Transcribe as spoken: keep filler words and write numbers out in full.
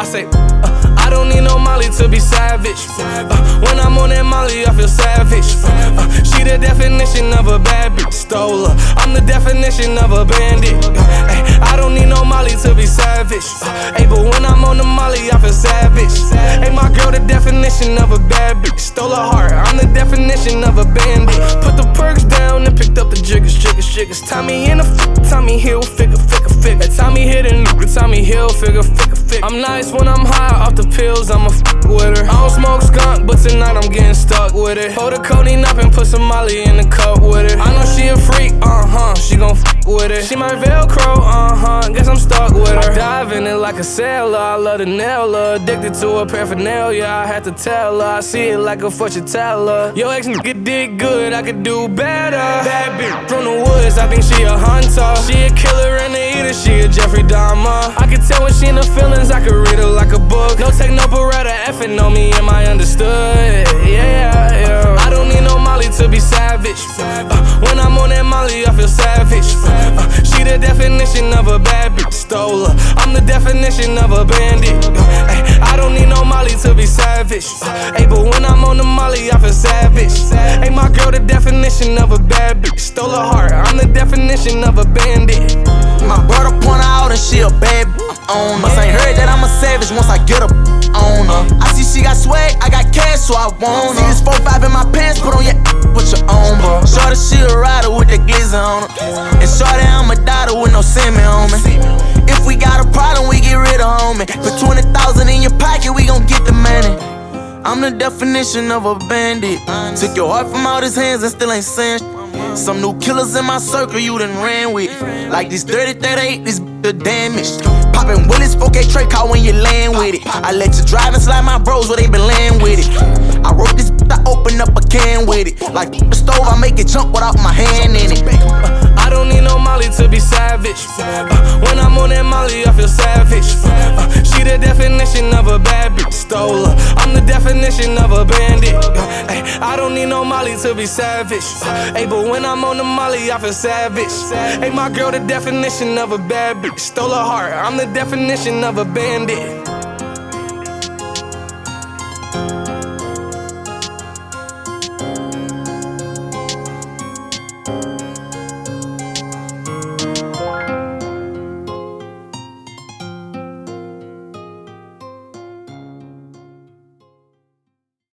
I say, uh, I don't need no Molly to be savage. Uh, when I'm on that Molly, I feel savage. Uh, she the definition of a bad bitch. Stole her. I'm the definition of a bandit. Uh, ay, I don't need no Molly to be savage. Uh, ay, but when I'm on the Molly, I feel savage. Ay, my girl, the definition of a bad bitch. Stole her heart. I'm the definition of a bandit. Put the perks down and picked up the jiggers, jiggers, jiggers. Tommy in the f, Tommy Hill, figure, figure, figure. Tommy hit a nigga, Tommy Hill, figure, figure, figure. I'm nice when I'm high off the pills, I'ma f with her. I don't smoke skunk, but tonight I'm getting stuck with it. Hold the codeine up and put some Molly in the cup with it. I know she a freak, uh-huh, she gon' f with it. She my Velcro, uh-huh, guess I'm stuck with her. I dive in it like a sailor, I love to nail her. Addicted to her paraphernalia, I had to tell her. I see it like a fortune teller. Yo ex nigga did good, I could do better. Bad bitch from the woods, I think she a hunter. She a killer and a eater, she a Jeffrey Dahmer. I can tell when she in the feelings, I could read her like a book. No tech, no beretta, effing on me, am I understood? Yeah, yeah. I don't need no Molly to be savage. Uh, when I'm on that Molly, I feel savage. Uh, she the definition of a bad bitch. Stole her. I'm the definition of a bandit. Uh, ay, I don't need no Molly to be savage. Uh, ay, but when I'm on the Molly, I feel savage. Ay, my girl, the definition of a bad bitch. Stole her heart. I'm the definition of a bandit. My brother point her out and she a bad bitch. I'm on her. Must ain't heard that I'm a savage once I get her on her. I see she got swag, I got cash, so I want her. See this four five in my pants, put on your put your own, bro. Shorty, she a rider with the glizzy on her. And shorty, I'm a daughter with no semen on me. If we got a problem, we get rid of homie. Put twenty thousand in your pocket, we gon' get the money. I'm the definition of a bandit. Took your heart from out his hands and still ain't saying shit. Some new killers in my circle you done ran with. Like this dirty thirty-eight, this the damage. Poppin' Willis, four K Trey call when you land with it. I let you drive and slide my bros where they been laying with it. I wrote this, I open up a can with it. Like the stove, I make it jump without my hand in it. Uh, I don't need no Molly to be savage. Uh, when I'm on that Molly, I feel savage. Uh, she the definition of a bad bitch. Stole her. I'm the definition of a bandit. Uh, ay, I don't need no Molly to be savage. Uh, ay, but when I'm on the Molly, I feel savage. Ay, my girl, the definition of a bad bitch. Stole her heart. I'm the definition of a bandit.